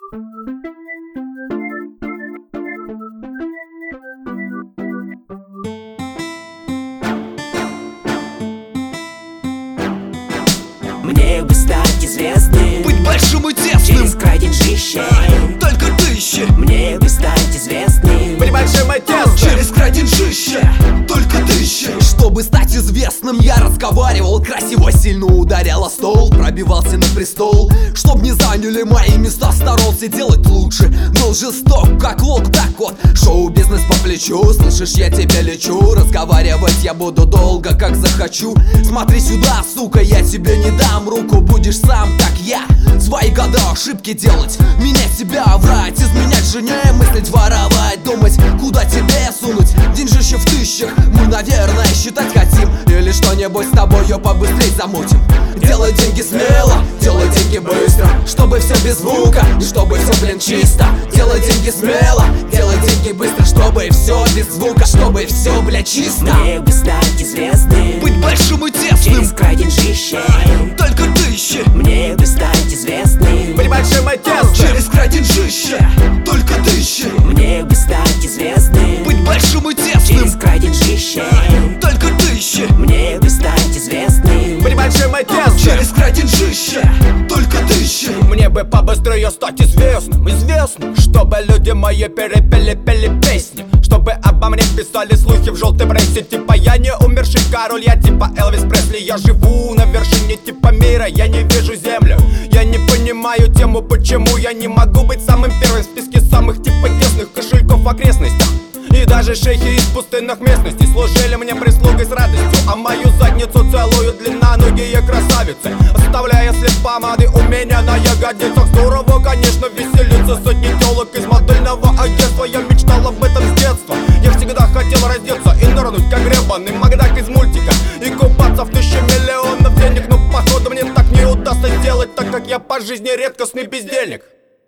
Мне бы стать известным, быть большим и тесным, через край деньжища. только тысячи. Мне бы стать известным, Быть большим и тесным, через край деньжища. Только тысячи. Чтобы стать известным, я разговаривал красиво, сильно ударял о стол, пробивался на престол. Чтоб не заняли мои места, старался делать лучше. Был жесток, как лук, так вот. Шоу-бизнес по плечу, слышишь, я тебя лечу. Разговаривать я буду долго, как захочу. Смотри сюда, сука, я тебе не дам руку. Будешь сам, как я, свои года ошибки делать, менять себя, врать, изменять жене, мыслить, воровать, думать, куда тебе сунуть. Деньжище в тысячах мы, наверное, считать хотим. Или что-нибудь с тобою побыстрей замутим. Делай деньги смело, делай деньги быстро, чтобы все без звука и чтобы все, блин, чисто. Делай деньги смело, делай деньги быстро, чтобы все без звука, чтобы все, блядь, чисто. мне бы стать известным, Быть большим и тесным, через край деньжища. только тысячи. Мне бы стать известным, Быть большим и тесным, через край деньжища. Только тысячи. мне бы стать известным, Быть большим и тесным, через край деньжища. только тысячи. Мне бы стать известным, Быть большим и тесным, через край деньжища. Только тысячи. Мне бы побыстрее стать известным, чтобы люди мои пели песни, чтобы обо мне писали слухи в желтой прессе. Типа я не умерший король, я типа Элвис Пресли. Я живу на вершине типа мира, я не вижу землю. Я не понимаю тему, почему я не могу быть самым первым в списке самых типа тесных кошельков в окрестностях. И даже шейхи из пустынных местностей служили мне прислугой с радостью, а мою задницу целуют длинноногие красавицы, оставляя след помады у меня на ягодицах. Здорово, конечно, веселиться, сотни телок из модельного агентства. Я мечтал об этом с детства. Я всегда хотел раздеться и нырнуть, как гребаный Макдак из мультика, и купаться в 1000 миллионов денег. Но походу мне так не удастся сделать, так как я по жизни редкостный бездельник.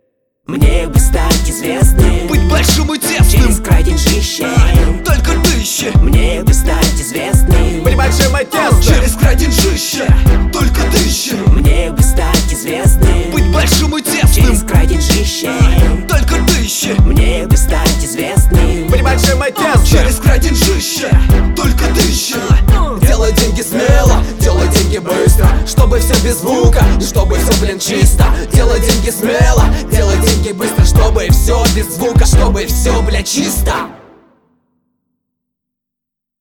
мне бы стать известным, Быть большим и тесным, через край деньжища. только тысячи. Мне бы стать известным, Быть большим и тесным, через край деньжища. Только тысячи. мне бы стать известным, Быть большим и тесным, через край деньжища. только тысячи. Мне бы стать известным, быть большим и тесным, через край деньжища. Только тысячи. Делай деньги смело, делай деньги быстро, чтобы все без звука и чтобы все, блин, чисто. Делай деньги смело, делай деньги быстро, чтобы все без звука, чтобы все, блядь, чисто.